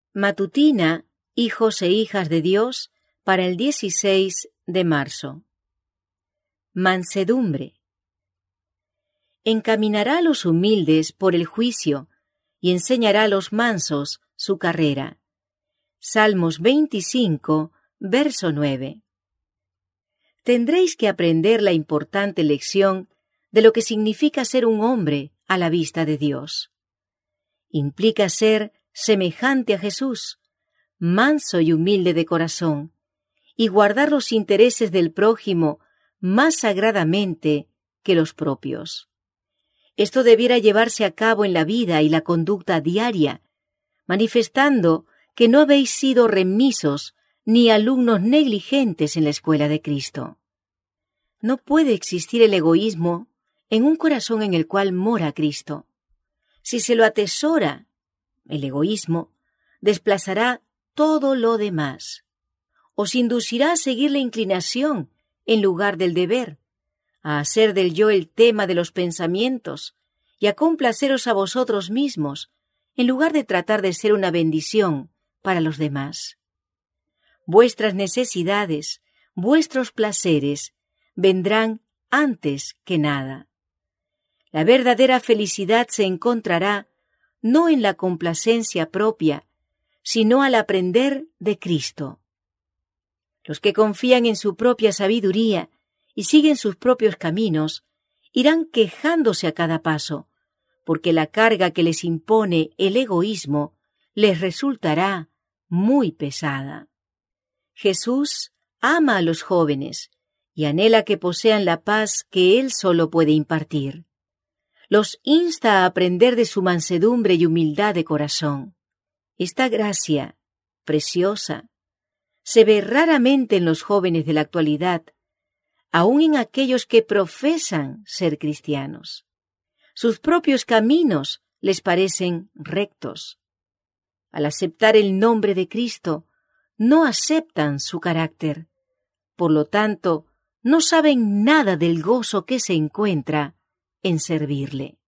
Matutina, hijos e hijas de Dios, para el 16 de marzo. Mansedumbre. Encaminará a los humildes por el juicio y enseñará a los mansos su carrera. Salmos 25, verso 9. Tendréis que aprender la importante lección de lo que significa ser un hombre a la vista de Dios. Implica ser semejante a Jesús, manso y humilde de corazón, y guardar los intereses del prójimo más sagradamente que los propios. Esto debiera llevarse a cabo en la vida y la conducta diaria, manifestando que no habéis sido remisos ni alumnos negligentes en la escuela de Cristo. No puede existir el egoísmo en un corazón en el cual mora Cristo. Si se lo atesora, el egoísmo desplazará todo lo demás. Os inducirá a seguir la inclinación en lugar del deber, a hacer del yo el tema de los pensamientos y a complaceros a vosotros mismos, en lugar de tratar de ser una bendición para los demás. Vuestras necesidades, vuestros placeres, vendrán antes que nada. La verdadera felicidad se encontrará no en la complacencia propia, sino al aprender de Cristo. Los que confían en su propia sabiduría y siguen sus propios caminos, irán quejándose a cada paso, porque la carga que les impone el egoísmo les resultará muy pesada. Jesús ama a los jóvenes y anhela que posean la paz que Él solo puede impartir. Los insta a aprender de su mansedumbre y humildad de corazón. Esta gracia, preciosa, se ve raramente en los jóvenes de la actualidad, aun en aquellos que profesan ser cristianos. Sus propios caminos les parecen rectos. Al aceptar el nombre de Cristo, no aceptan su carácter. Por lo tanto, no saben nada del gozo que se encuentra en servirle.